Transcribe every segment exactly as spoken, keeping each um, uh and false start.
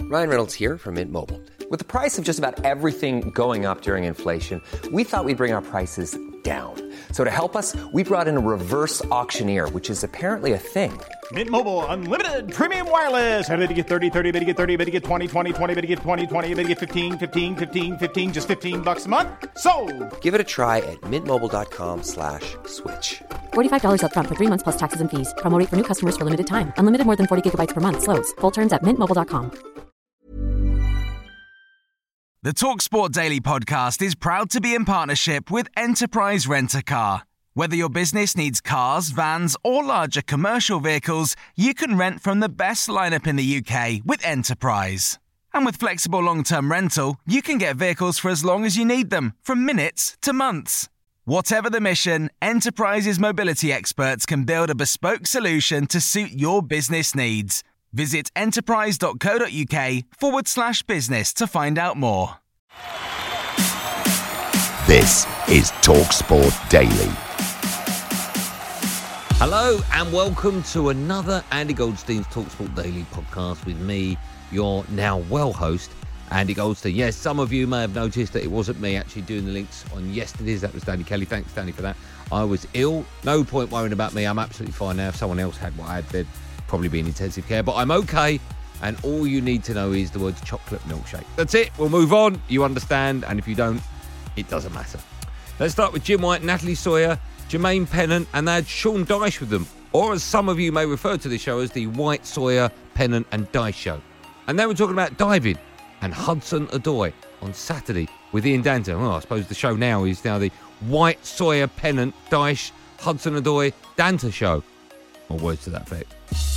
Ryan Reynolds here from Mint Mobile. With the price of just about everything going up during inflation, we thought we'd bring our prices down. So to help us, we brought in a reverse auctioneer, which is apparently a thing. Mint Mobile Unlimited Premium Wireless. How to get thirty, thirty, how to get thirty, how to get twenty, twenty, twenty, how to get twenty, twenty, how to get fifteen, fifteen, fifteen, fifteen, just fifteen bucks a month? Sold! Give it a try at mintmobile.com slash switch. forty-five dollars up front for three months plus taxes and fees. Promo rate for new customers for limited time. Unlimited more than forty gigabytes per month. Slows full terms at mint mobile dot com. The TalkSport Daily podcast is proud to be in partnership with Enterprise Rent-A-Car. Whether your business needs cars, vans, or larger commercial vehicles, you can rent from the best lineup in the U K with Enterprise. And with flexible long-term rental, you can get vehicles for as long as you need them, from minutes to months. Whatever the mission, Enterprise's mobility experts can build a bespoke solution to suit your business needs. Visit enterprise.co.uk forward slash business to find out more. This is TalkSport Daily. Hello and welcome to another Andy Goldstein's TalkSport Daily podcast with me, your now well host, Andy Goldstein. Yes, some of you may have noticed that it wasn't me actually doing the links on yesterday's. That was Danny Kelly. Thanks, Danny, for that. I was ill. No point worrying about me. I'm absolutely fine now. If someone else had what I had, they'd probably be in intensive care. But I'm okay. And all you need to know is the words chocolate milkshake. That's it. We'll move on. You understand. And if you don't, it doesn't matter. Let's start with Jim White, Natalie Sawyer, Jermaine Pennant, and they had Sean Dyche with them. Or as some of you may refer to this show as the White, Sawyer, Pennant and Dyche show. And they were talking about diving and Hudson Odoi on Saturday with Ian Danter. Well, I suppose the show now is now the White, Sawyer, Pennant, Dyche, Hudson Odoi, Danter show. Or words to that effect.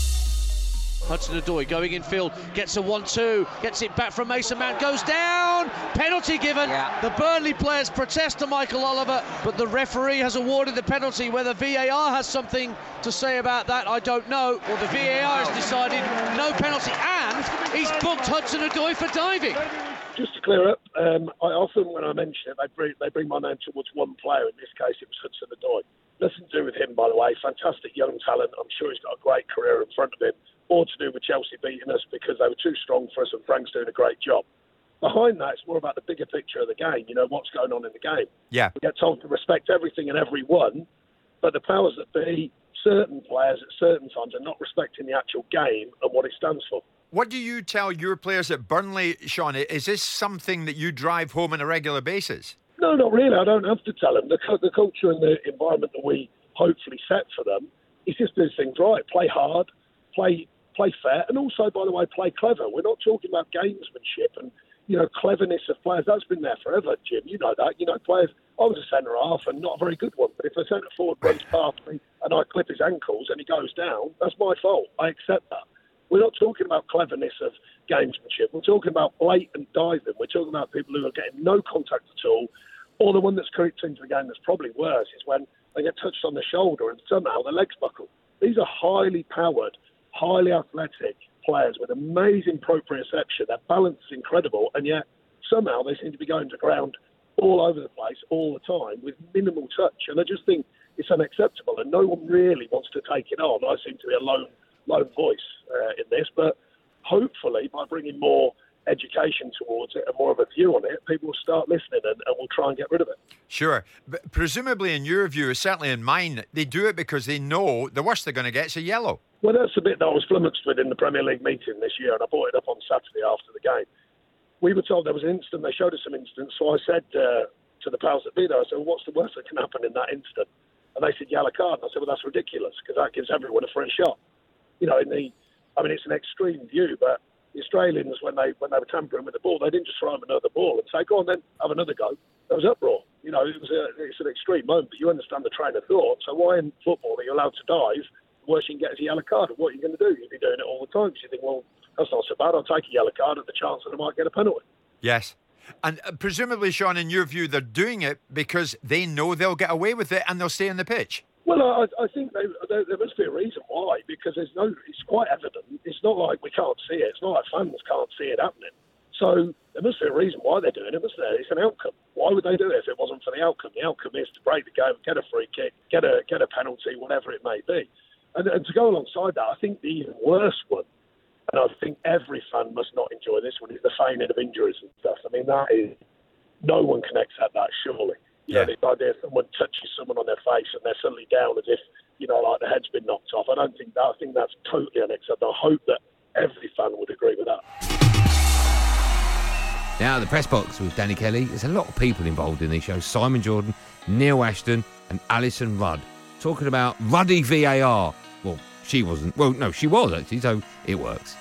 Hudson Odoi going in field, gets a one two, gets it back from Mason Mount, goes down, penalty given. Yeah. The Burnley players protest to Michael Oliver, but the referee has awarded the penalty. Whether V A R has something to say about that, I don't know. Well, the V A R has decided no penalty, and he's booked Hudson Odoi for diving. Just to clear up, um, I often, when I mention it, they bring, they bring my name towards one player. In this case, it was Hudson Odoi. Nothing to do with him, by the way. Fantastic young talent. I'm sure he's got a great career in front of him. More to do with Chelsea beating us because they were too strong for us and Frank's doing a great job. Behind that, it's more about the bigger picture of the game, you know, what's going on in the game. Yeah. We get told to respect everything and everyone, but the powers that be, certain players at certain times are not respecting the actual game and what it stands for. What do you tell your players at Burnley, Sean? Is this something that you drive home on a regular basis? No, not really. I don't have to tell them. The, the culture and the environment that we hopefully set for them is just do things right. Play hard, play play fair, and also, by the way, play clever. We're not talking about gamesmanship and, you know, cleverness of players. That's been there forever, Jim. You know that. You know, players, I was a centre-half and not a very good one, but if a centre-forward runs past me and I clip his ankles and he goes down, that's my fault. I accept that. We're not talking about cleverness of gamesmanship. We're talking about blatant diving. We're talking about people who are getting no contact at all, or the one that's creeped into the game that's probably worse is when they get touched on the shoulder and somehow their legs buckle. These are highly powered, highly athletic players with amazing proprioception. Their balance is incredible, and yet somehow they seem to be going to ground all over the place all the time with minimal touch. And I just think it's unacceptable, and no one really wants to take it on. I seem to be a lone, lone voice uh, in this, but hopefully by bringing more education towards it and more of a view on it, people will start listening and, and we'll try and get rid of it. Sure. But presumably in your view, certainly in mine, they do it because they know the worst they're going to get is a yellow. Well, that's the bit that I was flummoxed with in the Premier League meeting this year, and I brought it up on Saturday after the game. We were told there was an incident, they showed us some incidents, so I said uh, to the powers that be there, I said, well, what's the worst that can happen in that incident? And they said, yellow card. And I said, well, that's ridiculous, because that gives everyone a free shot. You know, in the, I mean, it's an extreme view, but the Australians, when they when they were tampering with the ball, they didn't just throw them another ball and say, go on then, have another go. There was uproar. You know, it was a, it's an extreme moment, but you understand the train of thought. So why in football are you allowed to dive? The worst you can get is a yellow card. And what are you going to do? You'll be doing it all the time. So you think, well, that's not so bad. I'll take a yellow card at the chance that I might get a penalty. Yes. And uh, presumably, Sean, in your view, they're doing it because they know they'll get away with it and they'll stay on the pitch. Well, I, I think they, they, there must be a reason why, because there's no, it's quite evident. It's not like we can't see it. It's not like fans can't see it happening. So there must be a reason why they're doing it. Must there? It's an outcome. Why would they do it if it wasn't for the outcome? The outcome is to break the game, get a free kick, get a get a penalty, whatever it may be. And, and to go alongside that, I think the even worse one, And I think every fan must not enjoy this one. It's the feigning of injuries and stuff. I mean, that is, no one can accept that, surely. You Yeah. know, the idea someone touches someone on their face and they're suddenly down as if, you know, like the head's been knocked off. I don't think that. I think that's totally unacceptable. I hope that every fan would agree with that. Now, the press box with Danny Kelly. There's a lot of people involved in these shows. Simon Jordan, Neil Ashton and Alison Rudd. Talking about ruddy V A R. Well, she wasn't. Well, no, she was actually, so it works.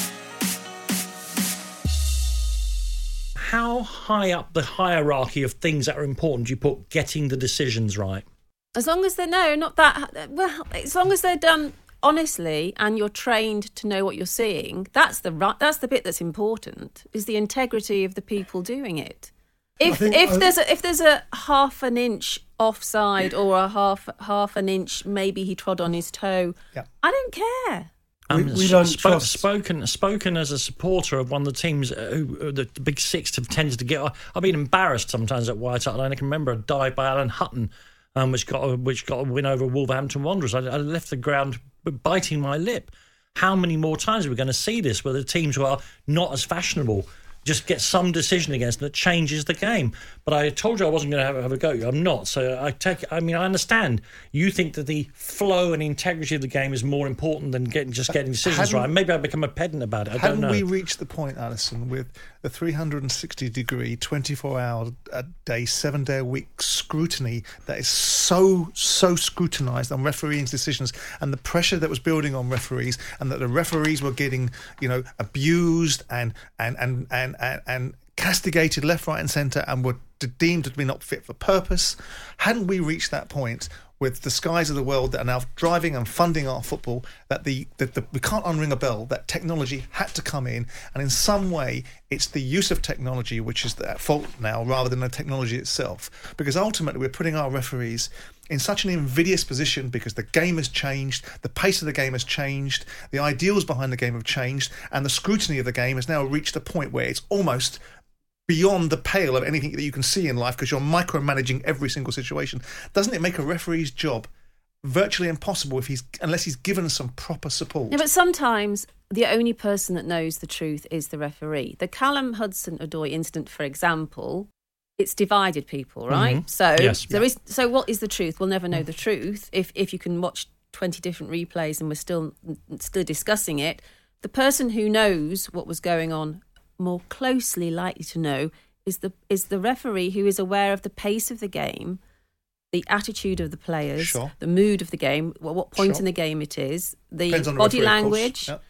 How high up the hierarchy of things that are important do you put getting the decisions right? As long as they're, no, not that, well, as long as they're done honestly and you're trained to know what you're seeing, that's the right, that's the bit that's important, is the integrity of the people doing it. If if I, there's a, if there's a half an inch offside or a half half an inch, maybe he trod on his toe, yeah. I don't care. Um, we, we don't sp- trust. Spoken, spoken as a supporter of one of the teams who the, the Big Six have tended to get. I've been embarrassed sometimes at White Hart Lane. I can remember a dive by Alan Hutton, um, which got a, which got a win over Wolverhampton Wanderers. I, I left the ground biting my lip. How many more times are we going to see this, where the teams who are not as fashionable just get some decision against them that changes the game? But I told you I wasn't going to have, have a go. I'm not. So I take. I mean, I understand. You think that the flow and integrity of the game is more important than getting just getting decisions Hadn't- right. Maybe I become a pedant about it. I don't Hadn't know. we reached the point, Alison, with the three hundred sixty degree, twenty-four hour a day, seven day a week scrutiny that is so, so scrutinised on referees' decisions, and the pressure that was building on referees, and that the referees were getting, you know, abused and and and and and, and castigated left, right and centre, and were deemed to be not fit for purpose? Hadn't we reached that point with the skies of the world that are now driving and funding our football, that the, that the we can't unring a bell, that technology had to come in, and in some way it's the use of technology which is at fault now rather than the technology itself? Because ultimately we're putting our referees in such an invidious position because the game has changed, the pace of the game has changed, the ideals behind the game have changed, and the scrutiny of the game has now reached a point where it's almost beyond the pale of anything that you can see in life because you're micromanaging every single situation. Doesn't it make a referee's job virtually impossible if he's unless he's given some proper support? Yeah, but sometimes the only person that knows the truth is the referee. The Callum Hudson-Odoi incident, for example, it's divided people, right? Mm-hmm. So yes. there is. So what is the truth? We'll never know the truth if if you can watch twenty different replays and we're still still discussing it. The person who knows what was going on more closely likely to know is the is the referee, who is aware of the pace of the game, the attitude of the players, Sure. the mood of the game, well, what point Sure. in the game it is, the Depends on the body referee, of course. language. Yep.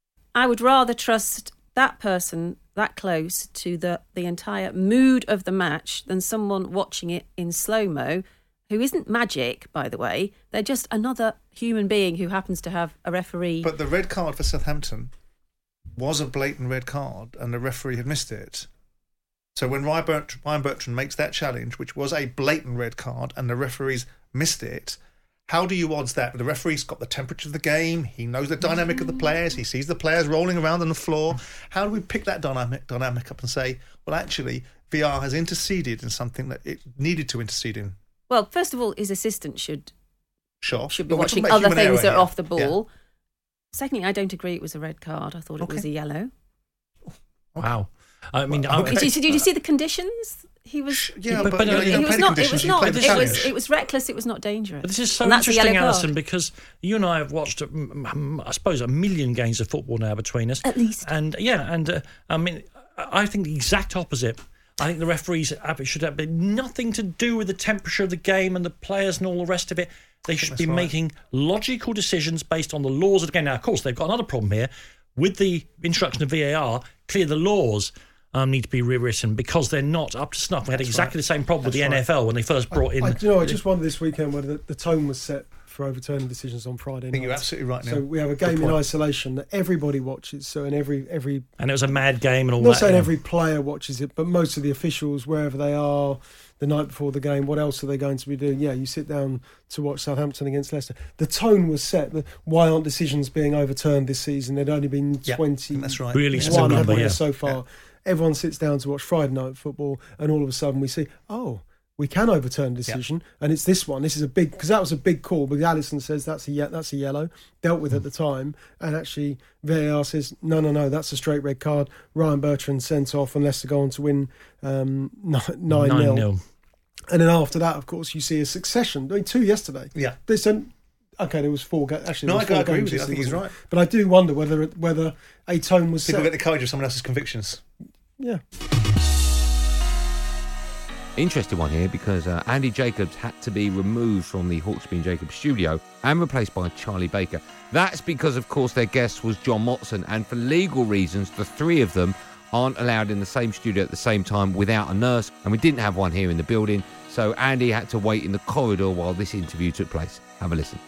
I would rather trust that person that close to the, the entire mood of the match than someone watching it in slow-mo, who isn't magic, by the way. They're just another human being who happens to have a referee. But the red card for Southampton was a blatant red card and the referee had missed it. So when Ryan Bertrand, Ryan Bertrand makes that challenge, which was a blatant red card, and the referees missed it, how do you odds that? The referee's got the temperature of the game, he knows the dynamic of the players, he sees the players rolling around on the floor. How do we pick that dynamic dynamic up and say, well, actually, V R has interceded in something that it needed to intercede in? Well, first of all, his assistant should Sure. should be But we're watching talking about other human things error that are here. off the ball. Secondly, I don't agree it was a red card. I thought it Okay. was a yellow. Wow. I mean, Well, I- okay. Did, you, did you see the conditions? He was. Yeah, But- but, but, you know, uh, you it can It play was the not. It conditions, was you not. play It the was. challenge. It was reckless. It was not dangerous. But this is so And that's the interesting, yellow card. Alison, because you and I have watched, um, um, I suppose, a million games of football now between us. At least. And yeah, and uh, I mean, I I think the exact opposite. I think the referees have, should have nothing to do with the temperature of the game and the players and all the rest of it. They should that's be right. making logical decisions based on the laws of the game. Now, of course, they've got another problem here. With the introduction of V A R, clear the laws um, need to be rewritten because they're not up to snuff. We had That's exactly right. the same problem with the That's N F L when they first brought in. I, you know, I just wondered this weekend whether the, the tone was set for overturning decisions on Friday I think night. you're absolutely right, Neil. So we have a Good game in point. isolation that everybody watches. So in every every and it was a mad game and all I'm not that. saying yeah. every player watches it, but most of the officials, wherever they are, the night before the game, what else are they going to be doing? Yeah, you sit down to watch Southampton against Leicester. The tone was set. The, why aren't decisions being overturned this season? There'd only been Yeah, twenty. that's right. Really Yeah. small One number, haven't we, yeah. so far. Everyone sits down to watch Friday night football, and all of a sudden we see, oh, we can overturn a decision, yeah. and it's this one. This is a big, because that was a big call, but Alisson says that's a ye- that's a yellow, dealt with mm. at the time, and actually V A R says, no, no, no, that's a straight red card. Ryan Bertrand sent off and Leicester go on to win um, nine nil. And then after that, of course, you see a succession. I mean, two yesterday. Yeah. There's an, okay, there was four. Ga- actually, no, there was I four agree games with you. I think he's right. But I do wonder whether whether a tone was People set. get the courage of someone else's convictions. Yeah. Interesting one here because uh, Andy Jacobs had to be removed from the Hawksbee and Jacobs studio and replaced by Charlie Baker. That's because, of course, their guest was John Motson, and for legal reasons, the three of them aren't allowed in the same studio at the same time without a nurse, and we didn't have one here in the building, so Andy had to wait in the corridor while this interview took place. Have a listen.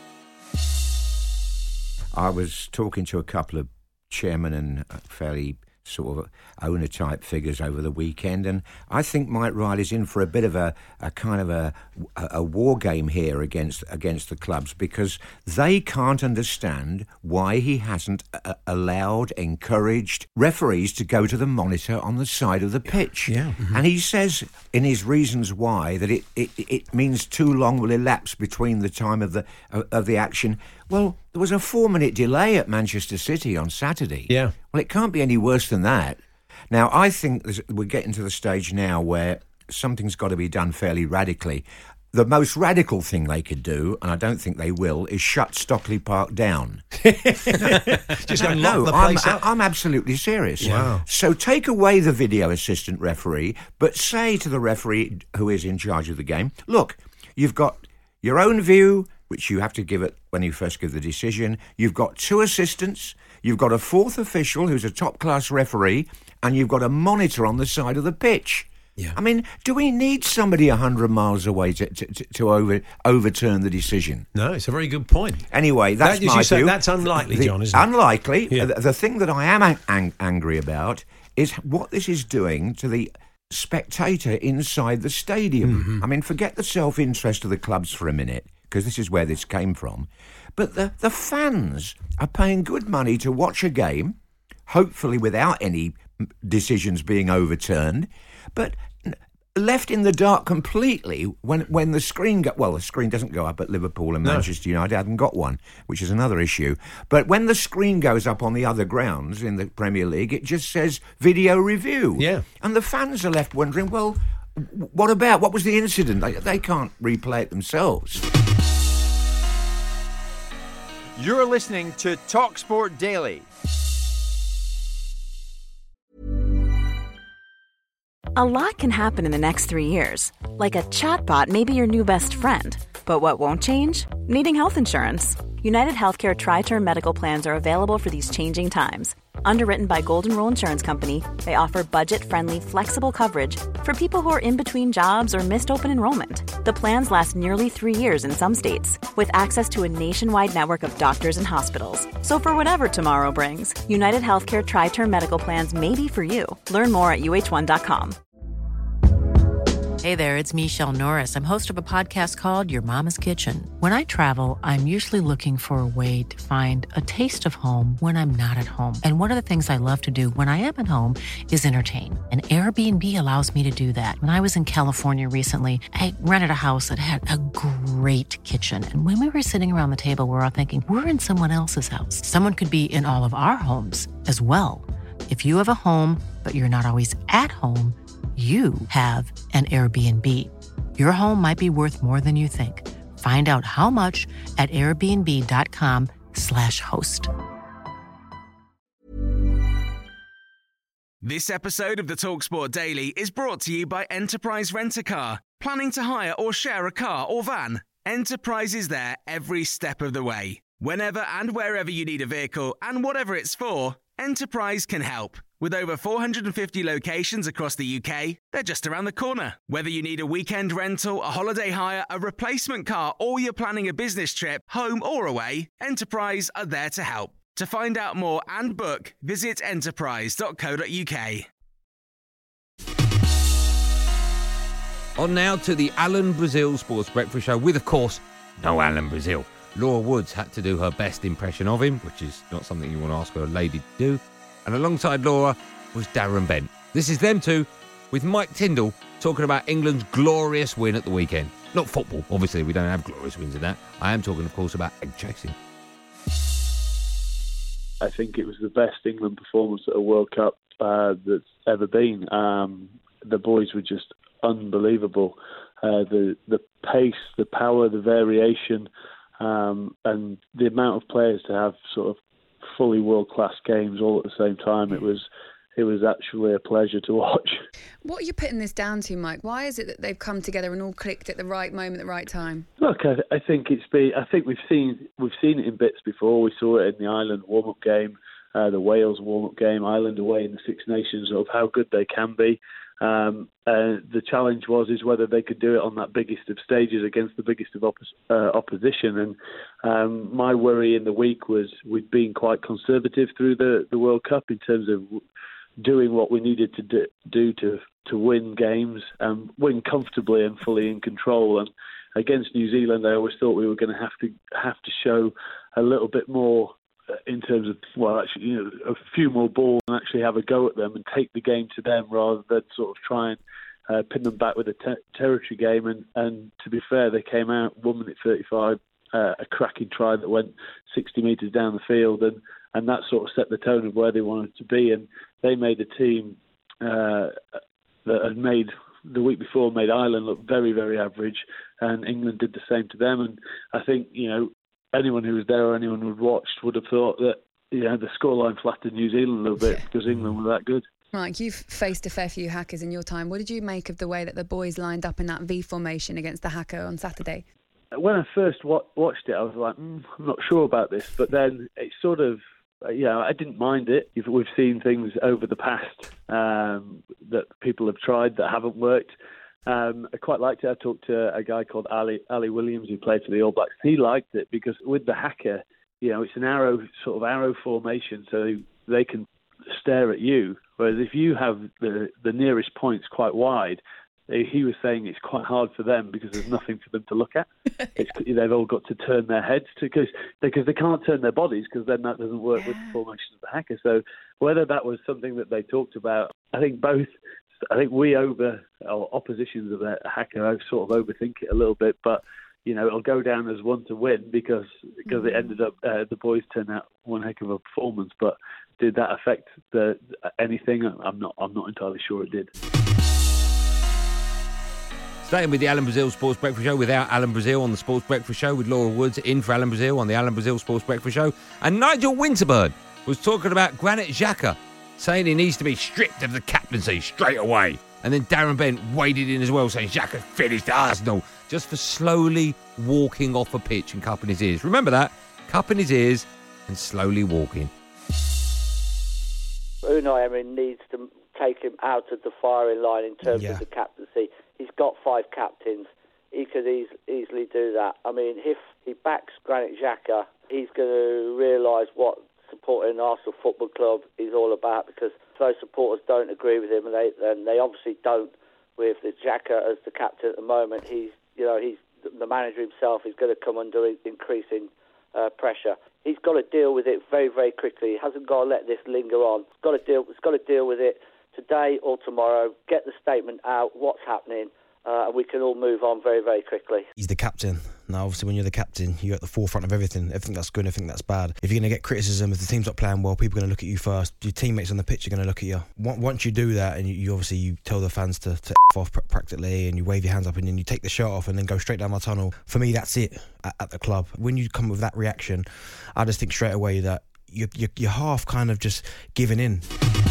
I was talking to a couple of chairman and fairly sort of owner-type figures over the weekend, and I think Mike Riley's in for a bit of a, a kind of a, a war game here against against the clubs, because they can't understand why he hasn't uh, allowed, encouraged referees to go to the monitor on the side of the pitch. Yeah. Mm-hmm. And he says in his reasons why that it, it, it means too long will elapse between the time of the of, of the action. Well, there was a four-minute delay at Manchester City on Saturday. Yeah. Well, it can't be any worse than that. Now, I think we're getting to the stage now where something's got to be done fairly radically. The most radical thing they could do, and I don't think they will, is shut Stockley Park down. Just no, lock no the I'm, place up. I'm absolutely serious. Wow. So take away the video assistant referee, but say to the referee who is in charge of the game, look, you've got your own view, which you have to give it when you first give the decision. You've got two assistants. You've got a fourth official who's a top-class referee, and you've got a monitor on the side of the pitch. Yeah. I mean, do we need somebody one hundred miles away to, to, to over, overturn the decision? No, it's a very good point. Anyway, that's that, my say, view. That's unlikely, the, John, isn't it? Unlikely. Yeah. The, the thing that I am ang- ang- angry about is what this is doing to the spectator inside the stadium. Mm-hmm. I mean, forget the self-interest of the clubs for a minute, because this is where this came from. But the, the fans are paying good money to watch a game, hopefully without any decisions being overturned, but left in the dark completely when when the screen go well the screen doesn't go up at Liverpool and No. Manchester United haven't got one, which is another issue, but when the screen goes up on the other grounds in the Premier League, it just says video review. Yeah. And the fans are left wondering, well, what about what was the incident? They, they can't replay it themselves. You're listening to TalkSport Daily. A lot can happen in the next three years. Like a chatbot may be your new best friend. But what won't change? Needing health insurance. United Healthcare Tri-Term Medical Plans are available for these changing times. Underwritten by Golden Rule Insurance Company, they offer budget-friendly, flexible coverage for people who are in between jobs or missed open enrollment. The plans last nearly three years in some states, with access to a nationwide network of doctors and hospitals. So for whatever tomorrow brings, United Healthcare Tri-Term Medical Plans may be for you. Learn more at U H one dot com. Hey there, it's Michelle Norris. I'm host of a podcast called Your Mama's Kitchen. When I travel, I'm usually looking for a way to find a taste of home when I'm not at home. And one of the things I love to do when I am at home is entertain. And Airbnb allows me to do that. When I was in California recently, I rented a house that had a great kitchen. And when we were sitting around the table, we were all thinking, we're in someone else's house. Someone could be in all of our homes as well. If you have a home, but you're not always at home, you have an Airbnb. Your home might be worth more than you think. Find out how much at airbnb.com slash host. This episode of the TalkSport Daily is brought to you by Enterprise Rent-A-Car. Planning to hire or share a car or van? Enterprise is there every step of the way. Whenever and wherever you need a vehicle and whatever it's for, Enterprise can help. With over four hundred fifty locations across the U K, they're just around the corner. Whether you need a weekend rental, a holiday hire, a replacement car, or you're planning a business trip, home or away, Enterprise are there to help. To find out more and book, visit enterprise dot co dot uk. On now to the Alan Brazil Sports Breakfast Show with, of course, no Alan Brazil. Laura Woods had to do her best impression of him, which is not something you want to ask a lady to do. And alongside Laura was Darren Bent. This is them two with Mike Tyndall talking about England's glorious win at the weekend. Not football, obviously, we don't have glorious wins in that. I am talking, of course, about egg chasing. I think it was the best England performance at a World Cup uh, that's ever been. Um, the boys were just unbelievable. Uh, the the pace, the power, the variation, um, and the amount of players to have sort of fully world-class games all at the same time. It was it was actually a pleasure to watch. What are you putting this down to, Mike? Why is it that they've come together and all clicked at the right moment, at the right time? Look, I, I think it's been. I think we've seen we've seen it in bits before. We saw it in the Ireland warm-up game, uh, the Wales warm-up game, Ireland away in the Six Nations, of how good they can be. Um, uh, the challenge was is whether they could do it on that biggest of stages against the biggest of oppos- uh, opposition. And um, my worry in the week was we'd been quite conservative through the, the World Cup in terms of doing what we needed to do, do to to win games and win comfortably and fully in control. And against New Zealand, I always thought we were going to have to have to show a little bit more in terms of, well, actually, you know, a few more balls and actually have a go at them and take the game to them rather than sort of try and uh, pin them back with a te- territory game. And, and to be fair, they came out one minute thirty-five, uh, a cracking try that went sixty metres down the field, and, and that sort of set the tone of where they wanted to be. And they made a team uh, that had made the week before made Ireland look very, very average, and England did the same to them. And I think, you know, anyone who was there or anyone who had watched would have thought that, you know, the scoreline flattered New Zealand a little bit because England were that good. Mike, you've faced a fair few hackers in your time. What did you make of the way that the boys lined up in that V formation against the hacker on Saturday? When I first wa- watched it, I was like, mm, I'm not sure about this. But then it sort of, you know, I didn't mind it. We've seen things over the past um, that people have tried that haven't worked. Um, I quite liked it. I talked to a guy called Ali Ali Williams who played for the All Blacks. He liked it because with the hacker, you know, it's an arrow sort of arrow formation, so they can stare at you. Whereas if you have the the nearest points quite wide, they, he was saying it's quite hard for them because there's nothing for them to look at. It's, they've all got to turn their heads to because because they can't turn their bodies because then that doesn't work with the formation of the hacker. So whether that was something that they talked about, I think both. I think we over, or oppositions of the hacker, I sort of overthink it a little bit, but, you know, it'll go down as one to win because because it ended up, uh, the boys turned out one heck of a performance, but did that affect the anything? I'm not, I'm not entirely sure it did. Staying with the Alan Brazil Sports Breakfast Show without Alan Brazil on the Sports Breakfast Show with Laura Woods in for Alan Brazil on the Alan Brazil Sports Breakfast Show. And Nigel Winterburn was talking about Granit Xhaka, saying he needs to be stripped of the captaincy straight away. And then Darren Bent waded in as well, saying Xhaka finished Arsenal just for slowly walking off a pitch and cupping his ears. Remember that? Cupping his ears and slowly walking. Unai Emery needs to take him out of the firing line in terms Yeah. of the captaincy. He's got five captains. He could eas- easily do that. I mean, if he backs Granit Xhaka, he's going to realise what supporting Arsenal Football Club is all about, because those supporters don't agree with him, and they and they obviously don't with the Xhaka as the captain at the moment. He's, you know, he's the manager himself is going to come under increasing uh, pressure. He's got to deal with it very, very quickly. He hasn't got to let this linger on. He's got to deal. He's got to deal with it today or tomorrow. Get the statement out. What's happening? Uh, and we can all move on very, very quickly. He's the captain. Now, obviously, when you're the captain, you're at the forefront of everything. Everything that's good, everything that's bad. If you're going to get criticism, if the team's not playing well, people are going to look at you first. Your teammates on the pitch are going to look at you. Once you do that, and you, you obviously you tell the fans to, to F off practically, and you wave your hands up, and then you take the shirt off, and then go straight down my tunnel. For me, that's it at, at the club. When you come with that reaction, I just think straight away that you're, you're, you're half kind of just giving in.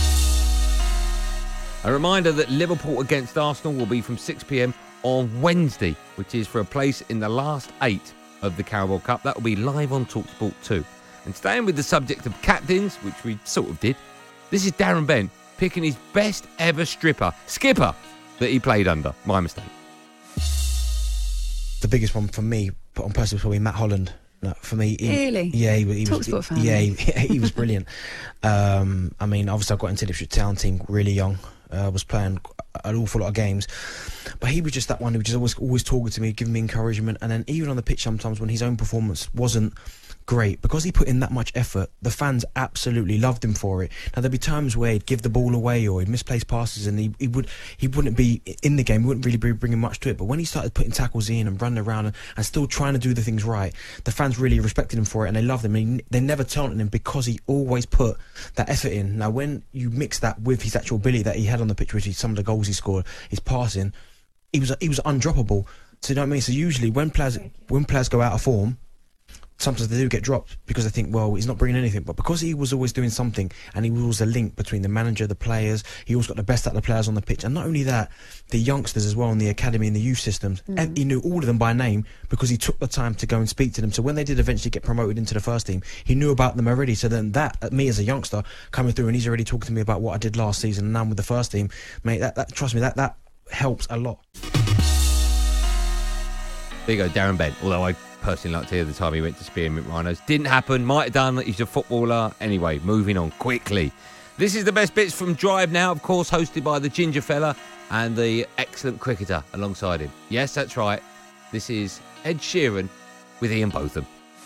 A reminder that Liverpool against Arsenal will be from six p.m. on Wednesday, which is for a place in the last eight of the Carabao Cup. That will be live on TalkSport two. And staying with the subject of captains, which we sort of did, this is Darren Bent picking his best ever stripper, skipper, that he played under. My mistake. The biggest one for me, but on personal, was probably Matt Holland. No, for me, he, Really? yeah, he, he was. TalkSport fan. Yeah, he, he was brilliant. um, I mean, obviously, I got into the Ipswich Town team really young. I uh, was playing an awful lot of games, But he was just that one who was just always, always talking to me, giving me encouragement. And then even on the pitch sometimes when his own performance wasn't great, because he put in that much effort, the fans absolutely loved him for it. Now there'd be times where he'd give the ball away or he'd misplace passes, and he, he would he wouldn't be in the game, he wouldn't really be bringing much to it. But when he started putting tackles in and running around and, and still trying to do the things right, the fans really respected him for it and they loved him. And he, they never taunted him because he always put that effort in. Now when you mix that with his actual ability that he had on the pitch, which is some of the goals he scored, his passing, he was he was undroppable. So you know what I mean? So usually when players when players go out of form, sometimes they do get dropped because they think, well, he's not bringing anything. But because he was always doing something and he was always a link between the manager, the players, he always got the best out of the players on the pitch. And not only that, the youngsters as well in the academy and the youth systems, Mm. he knew all of them by name because he took the time to go and speak to them. So when they did eventually get promoted into the first team, he knew about them already. So then that, me as a youngster coming through, and he's already talking to me about what I did last season and now I'm with the first team, mate, that, that trust me, that, that helps a lot. There you go, Darren Bent. Although I personally liked to hear the time he went to Spearmint Rhinos. Didn't happen, might have done. He's a footballer. Anyway, moving on quickly. This is the best bits from Drive Now, of course, hosted by the Ginger Fella and the excellent cricketer alongside him. Yes, that's right. This is Ed Sheeran with Ian Botham.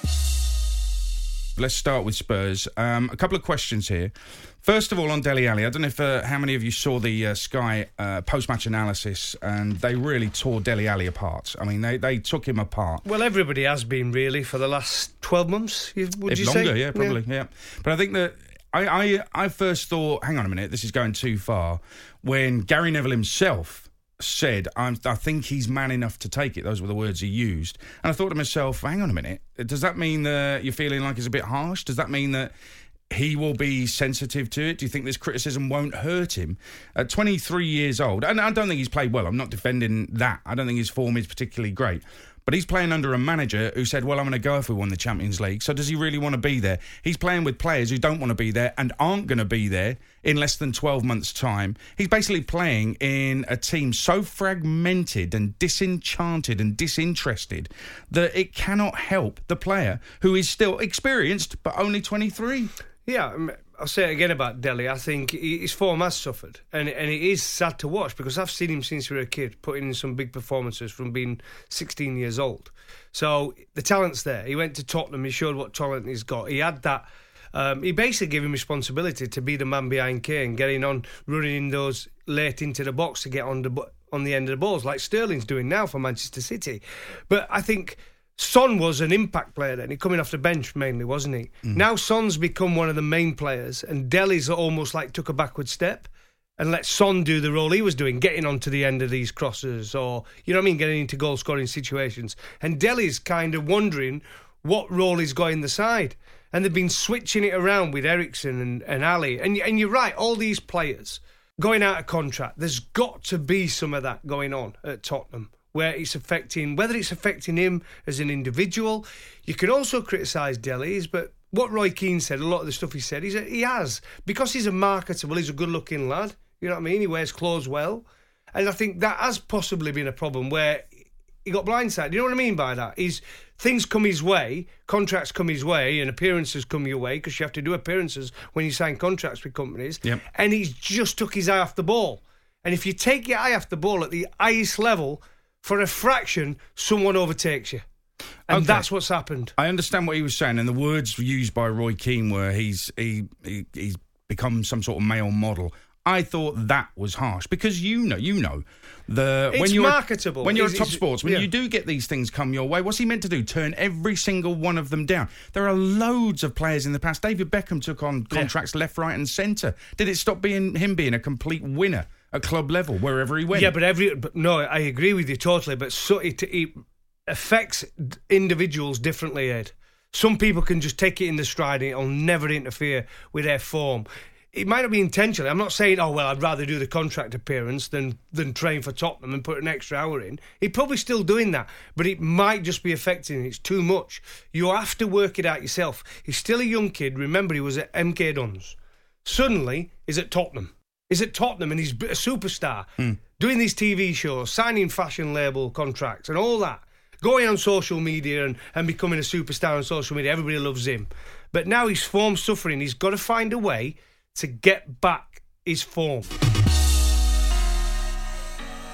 Let's start with Spurs. Um, a couple of questions here. First of all, on Dele Alli, I don't know if uh, how many of you saw the uh, Sky uh, post-match analysis, and they really tore Dele Alli apart. I mean, they, they took him apart. Well, everybody has been, really, for the last twelve months, would if you longer, say? yeah, probably, yeah. yeah. But I think that I, I, I first thought, hang on a minute, this is going too far, when Gary Neville himself said, I'm, I think he's man enough to take it. Those were the words he used. And I thought to myself, hang on a minute, does that mean that you're feeling like it's a bit harsh? Does that mean that he will be sensitive to it? Do you think this criticism won't hurt him? At twenty-three years old, and I don't think he's played well. I'm not defending that. I don't think his form is particularly great. But he's playing under a manager who said, well, I'm going to go if we won the Champions League. So does he really want to be there? He's playing with players who don't want to be there and aren't going to be there in less than twelve months' time. He's basically playing in a team so fragmented and disenchanted and disinterested that it cannot help the player who is still experienced but only twenty-three. Yeah, I'll say it again about Dele. I think his form has suffered, and and it is sad to watch because I've seen him since we were a kid, putting in some big performances from being sixteen years old. So the talent's there. He went to Tottenham. He showed what talent he's got. He had that. Um, he basically gave him responsibility to be the man behind Kane, getting on, running in those late into the box to get on the on the end of the balls, like Sterling's doing now for Manchester City. But I think Son was an impact player then. He coming off the bench mainly, wasn't he? Mm. Now Son's become one of the main players, and Dele's almost like took a backward step and let Son do the role he was doing, getting onto the end of these crosses or, you know what I mean, getting into goal-scoring situations. And Dele's kind of wondering what role he's got in the side. And they've been switching it around with Eriksen and, and Ali. And, and you're right, all these players going out of contract, there's got to be some of that going on at Tottenham, where it's affecting, whether it's affecting him as an individual. You can also criticise Dele, but what Roy Keane said, a lot of the stuff he said, he's a, he has. Because he's a marketable, he's a good-looking lad, you know what I mean? He wears clothes well. And I think that has possibly been a problem where he got blindsided. You know what I mean by that? He's, things come his way, contracts come his way, and appearances come your way, because you have to do appearances when you sign contracts with companies. Yep. And he's just took his eye off the ball. And if you take your eye off the ball at the highest level, for a fraction, someone overtakes you. And Okay. that's what's happened. I understand what he was saying, and the words used by Roy Keane were he's he, he he's become some sort of male model. I thought that was harsh because you know, you know, the It's when you're marketable. when you're It's- a top it's- sportsman, yeah. you do get these things come your way. What's he meant to do? Turn every single one of them down? There are loads of players in the past. David Beckham took on contracts left, right, and centre. Did it stop being him being a complete winner at club level wherever he went? Yeah, but every but no, I agree with you totally. But so it, it affects individuals differently, Ed. Some people can just take it in the stride and it'll never interfere with their form. It might not be intentional. I'm not saying, oh, well, I'd rather do the contract appearance than, than train for Tottenham and put an extra hour in. He's probably still doing that, but it might just be affecting. It's too much. You have to work it out yourself. He's still a young kid. Remember, he was at M K Dons. Suddenly, he's at Tottenham. He's at Tottenham and he's a superstar, mm. doing these T V shows, signing fashion label contracts and all that. Going on social media and, and becoming a superstar on social media. Everybody loves him. But now his form's suffering. He's got to find a way to get back his form.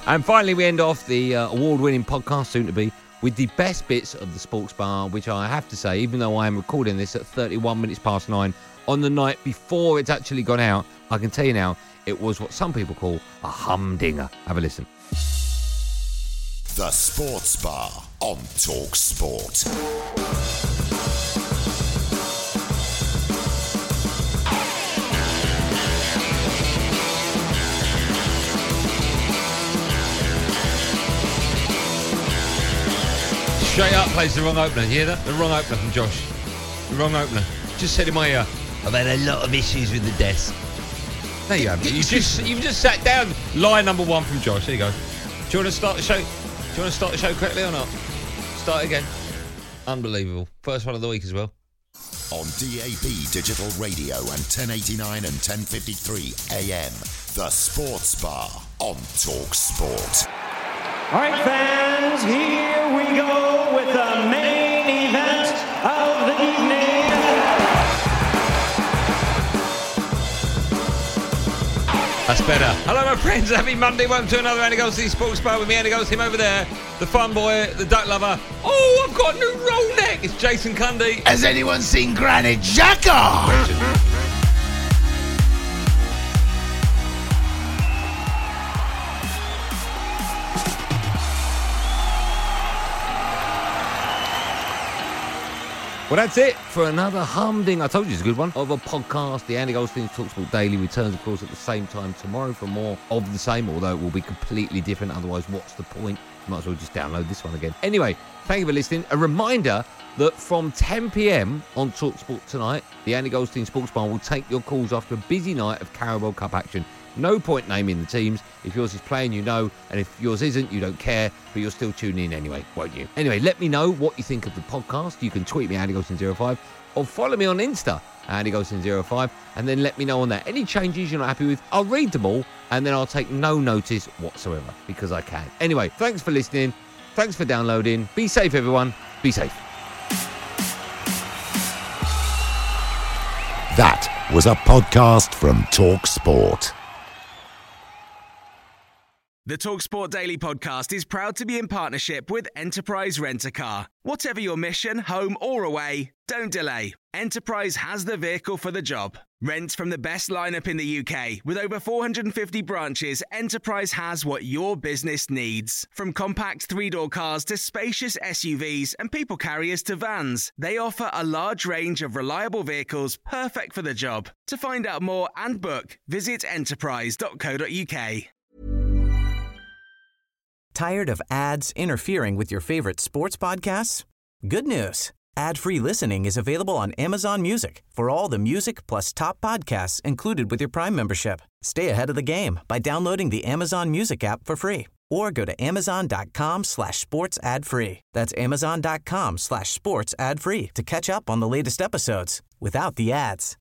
And finally, we end off the uh, award-winning podcast, soon to be, with the best bits of the Sports Bar, which I have to say, even though I am recording this at thirty-one minutes past nine on the night before it's actually gone out, I can tell you now, it was what some people call a humdinger. Have a listen. The Sports Bar on Talk Sport. Straight up plays the wrong opener. You hear that? The wrong opener from Josh. The wrong opener. Just said in my ear, I've had a lot of issues with the desk. There you have it. You just you just sat down. Line number one from Josh. There you go. Do you want to start the show? Do you want to start the show correctly or not? Start again. Unbelievable. First one of the week as well. On D A B Digital Radio and ten eighty-nine and ten fifty-three A M. The Sports Bar on Talk Sport. All right, fans, here we go with the main event of the evening. That's better. Hello, my friends. Happy Monday. Welcome to another Andy Goldstein Sports Bar with me, Andy Goldstein, over there. The fun boy, the duck lover. Oh, I've got a new roll neck. It's Jason Cundy. Has anyone seen Granit Xhaka? Well, that's it for another humding, I told you it's a good one, of a podcast. The Andy Goldstein TalkSport Daily returns, of course, at the same time tomorrow for more of the same, although it will be completely different. Otherwise, what's the point? You might as well just download this one again. Anyway, thank you for listening. A reminder that from ten p.m. on TalkSport tonight, the Andy Goldstein Sports Bar will take your calls after a busy night of Carabao Cup action. No point naming the teams. If yours is playing, you know, and if yours isn't, you don't care, but you'll still tune in anyway, won't you? Anyway, let me know what you think of the podcast. You can tweet me, Andy Goldstein zero five, or follow me on Insta, Andy Goldstein zero five, and then let me know on that. Any changes you're not happy with, I'll read them all, and then I'll take no notice whatsoever, because I can. Anyway, thanks for listening. Thanks for downloading. Be safe, everyone. Be safe. That was a podcast from Talk Sport. The TalkSport Daily podcast is proud to be in partnership with Enterprise Rent-A-Car. Whatever your mission, home or away, don't delay. Enterprise has the vehicle for the job. Rent from the best lineup in the U K. With over four hundred fifty branches, Enterprise has what your business needs. From compact three-door cars to spacious S U Vs and people carriers to vans, they offer a large range of reliable vehicles perfect for the job. To find out more and book, visit enterprise dot co dot uk. Tired of ads interfering with your favorite sports podcasts? Good news. Ad-free listening is available on Amazon Music for all the music plus top podcasts included with your Prime membership. Stay ahead of the game by downloading the Amazon Music app for free or go to amazon.com slash sports ad free. That's amazon.com slash sports ad free to catch up on the latest episodes without the ads.